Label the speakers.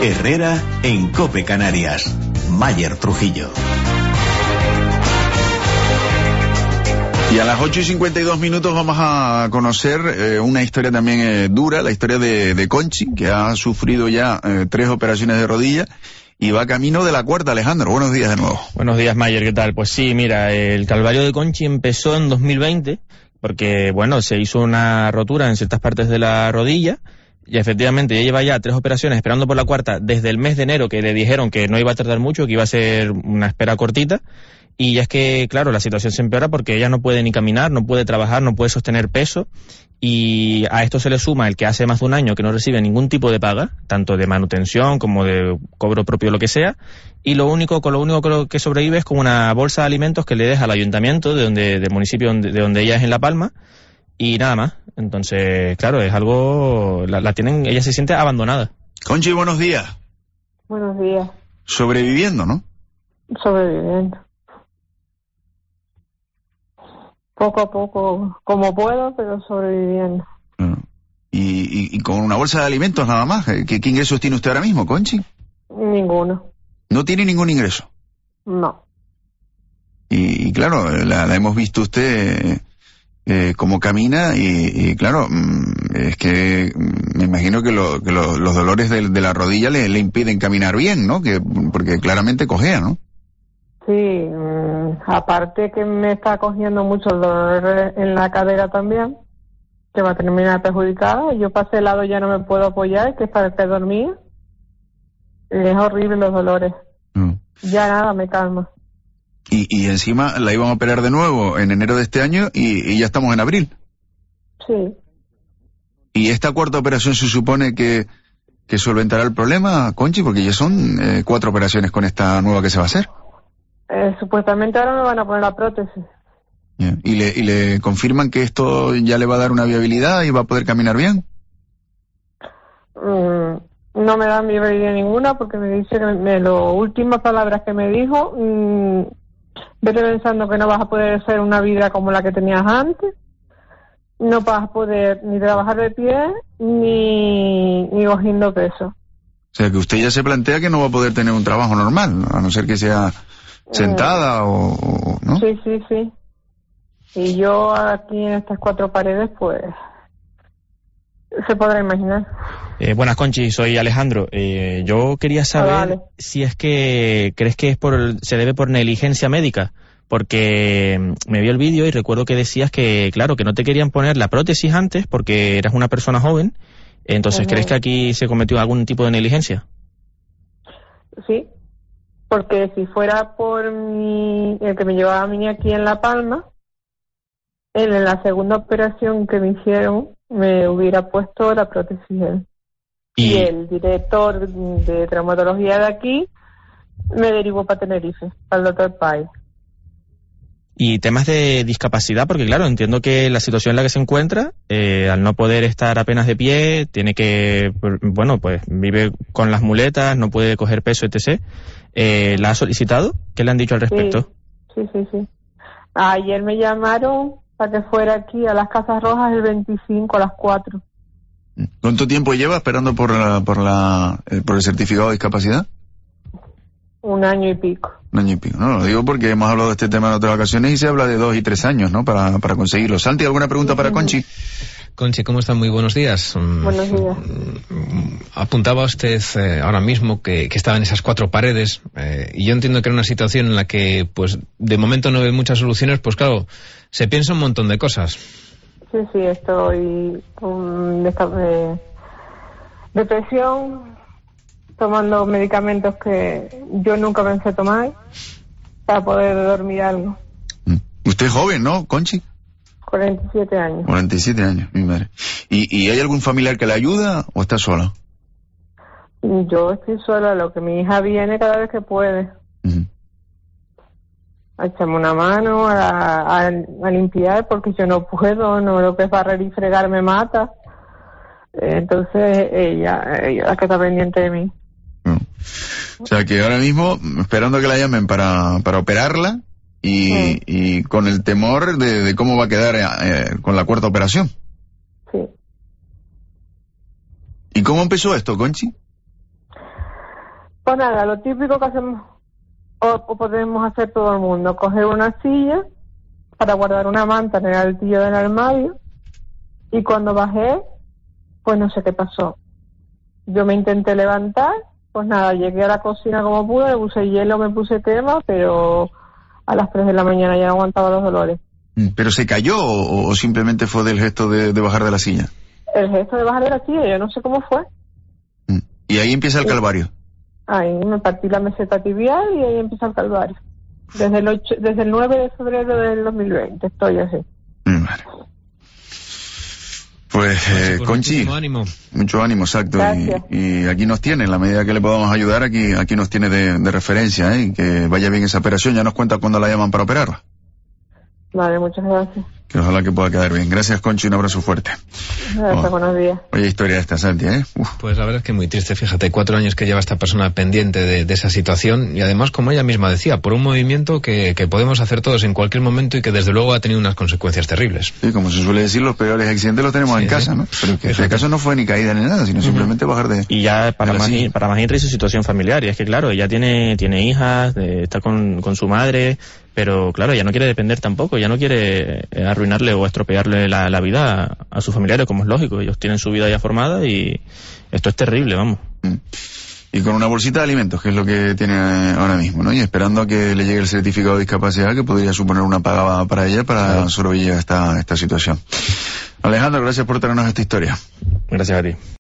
Speaker 1: Herrera en COPE Canarias. Mayer Trujillo.
Speaker 2: Y a las 8:52 vamos a conocer una historia también dura, la historia de Conchi, que ha sufrido ya 3 operaciones de rodilla y va camino de la 4ª. Alejandro, buenos días de nuevo.
Speaker 3: Buenos días, Mayer, ¿qué tal? Pues sí, mira, el calvario de Conchi empezó en 2020 porque, bueno, se hizo una rotura en ciertas partes de la rodilla y efectivamente ya lleva ya 3 operaciones esperando por la 4ª desde el mes de enero, que le dijeron que no iba a tardar mucho, que iba a ser una espera cortita. Y es que, claro, la situación se empeora porque ella no puede ni caminar, no puede trabajar, no puede sostener peso, y a esto se le suma el que hace más de un año que no recibe ningún tipo de paga, tanto de manutención como de cobro propio, lo que sea, y con lo único que sobrevive es con una bolsa de alimentos que le deja al ayuntamiento del municipio de donde ella es, en La Palma, y nada más. Entonces, claro, es algo, ella se siente abandonada.
Speaker 2: Conchi, buenos días.
Speaker 4: Buenos días.
Speaker 2: Sobreviviendo, ¿no?
Speaker 4: Sobreviviendo. Poco a poco, como puedo, pero sobreviviendo.
Speaker 2: Y con una bolsa de alimentos nada más. ¿Qué ingresos tiene usted ahora mismo, Conchi?
Speaker 4: Ninguno.
Speaker 2: ¿No tiene ningún ingreso?
Speaker 4: No.
Speaker 2: Y claro, la hemos visto usted cómo camina y claro, es que me imagino que los dolores de la rodilla le impiden caminar bien, ¿no? Porque claramente cojea, ¿no?
Speaker 4: Sí, aparte que me está cogiendo mucho el dolor en la cadera también, que va a terminar perjudicada. Yo para ese lado ya no me puedo apoyar, que es para el que dormía. Es horrible los dolores. Ya nada me calma.
Speaker 2: Y encima la iban a operar de nuevo en enero de este año y ya estamos en abril.
Speaker 4: Sí.
Speaker 2: ¿Y esta 4ª operación se supone que solventará el problema, Conchi? Porque ya son 4 operaciones con esta nueva que se va a hacer.
Speaker 4: Supuestamente ahora me van a poner la prótesis.
Speaker 2: Yeah. ¿Y le confirman que esto ya le va a dar una viabilidad y va a poder caminar bien?
Speaker 4: No me dan viabilidad ninguna porque me dice que las últimas palabras que me dijo, vete pensando que no vas a poder hacer una vida como la que tenías antes, no vas a poder ni trabajar de pie ni cogiendo peso.
Speaker 2: O sea que usted ya se plantea que no va a poder tener un trabajo normal, a no ser que sea sentada o ¿no?
Speaker 4: Sí. Y yo aquí en estas 4 paredes, pues, se podrá imaginar.
Speaker 3: Buenas, Conchi, soy Alejandro. Yo quería saber si es que crees que se debe por negligencia médica, porque me vi el vídeo y recuerdo que decías que, claro, que no te querían poner la prótesis antes porque eras una persona joven. Entonces, ¿crees que aquí se cometió algún tipo de negligencia?
Speaker 4: Sí. Porque si fuera por el que me llevaba a mí aquí en La Palma, en la 2ª operación que me hicieron, me hubiera puesto la prótesis él. Y el director de traumatología de aquí me derivó para Tenerife, al doctor Páez.
Speaker 3: Y temas de discapacidad, porque claro, entiendo que la situación en la que se encuentra, al no poder estar apenas de pie, tiene que, bueno, pues vive con las muletas, no puede coger peso, etc. ¿La ha solicitado? ¿Qué le han dicho al respecto?
Speaker 4: Sí. Ayer me llamaron para que fuera aquí a las Casas Rojas el 25 a las 4.
Speaker 2: ¿Cuánto tiempo lleva esperando por el certificado de discapacidad?
Speaker 4: 1 año y pico.
Speaker 2: 1 año y pico. No, lo digo porque hemos hablado de este tema en otras ocasiones y se habla de 2 y 3 años, ¿no? Para conseguirlo. Santi, ¿alguna pregunta para Conchi?
Speaker 5: Conchi, ¿cómo está? Muy buenos días.
Speaker 4: Buenos días.
Speaker 5: Apuntaba usted ahora mismo que estaba en esas 4 paredes y yo entiendo que era una situación en la que, pues, de momento no ve muchas soluciones, pues claro, se piensa un montón de cosas.
Speaker 4: Sí, estoy con depresión, tomando medicamentos que yo nunca pensé tomar para poder dormir algo.
Speaker 2: Usted es joven, ¿no, Conchi?
Speaker 4: 47 años.
Speaker 2: 47 años, mi madre. ¿Y hay algún familiar que le ayuda o está sola?
Speaker 4: Yo estoy sola, lo que mi hija viene cada vez que puede. A echarme una mano, a limpiar, porque yo no puedo, no, lo que es barrer y fregar me mata. Entonces ella es la que está pendiente de mí.
Speaker 2: O sea que ahora mismo esperando que la llamen para operarla y con el temor de cómo va a quedar con la 4ª operación.
Speaker 4: Sí.
Speaker 2: ¿Y cómo empezó esto, Conchi?
Speaker 4: Pues nada, lo típico que hacemos o podemos hacer todo el mundo, coger una silla para guardar una manta en el altillo del armario, y cuando bajé, pues no sé qué pasó. Yo me intenté levantar, pues nada, llegué a la cocina como pude, me puse hielo, me puse crema, pero a las 3 de la mañana ya no aguantaba los dolores.
Speaker 2: ¿Pero se cayó o simplemente fue del gesto de bajar de la silla?
Speaker 4: El gesto de bajar de la silla, yo no sé cómo fue.
Speaker 2: Y ahí empieza el calvario.
Speaker 4: Ahí me partí la meseta tibial y ahí empieza el calvario. Desde el 9 de febrero del 2020 estoy así.
Speaker 2: Vale. Pues, Conchi,
Speaker 5: muchísimo ánimo.
Speaker 2: Mucho ánimo, exacto. Y aquí nos tiene, en la medida que le podamos ayudar, aquí nos tiene de referencia, ¿eh? Que vaya bien esa operación. Ya nos cuenta cuándo la llaman para operarla.
Speaker 4: Vale, muchas gracias.
Speaker 2: Que ojalá que pueda quedar bien. Gracias, Conchi, un abrazo fuerte.
Speaker 4: Gracias, buenos días.
Speaker 2: Oye, historia esta, Santi, ¿eh?
Speaker 5: Pues la verdad es que muy triste, fíjate, 4 años que lleva esta persona pendiente de esa situación, y además, como ella misma decía, por un movimiento que podemos hacer todos en cualquier momento y que desde luego ha tenido unas consecuencias terribles.
Speaker 2: Sí, como se suele decir, los peores accidentes los tenemos en casa, ¿no? Pero que en este caso no fue ni caída ni nada, sino simplemente bajar de...
Speaker 3: Y ya para más Inri su situación familiar, y es que claro, ella tiene hijas, está con su madre, pero claro, ella no quiere depender tampoco, ella no quiere arruinarle o estropearle la vida a sus familiares, como es lógico. Ellos tienen su vida ya formada y esto es terrible, vamos.
Speaker 2: Y con una bolsita de alimentos, que es lo que tiene ahora mismo, ¿no? Y esperando a que le llegue el certificado de discapacidad, que podría suponer una paga para ella para sobrevivir a esta situación. Alejandro, gracias por traernos esta historia.
Speaker 3: Gracias a ti.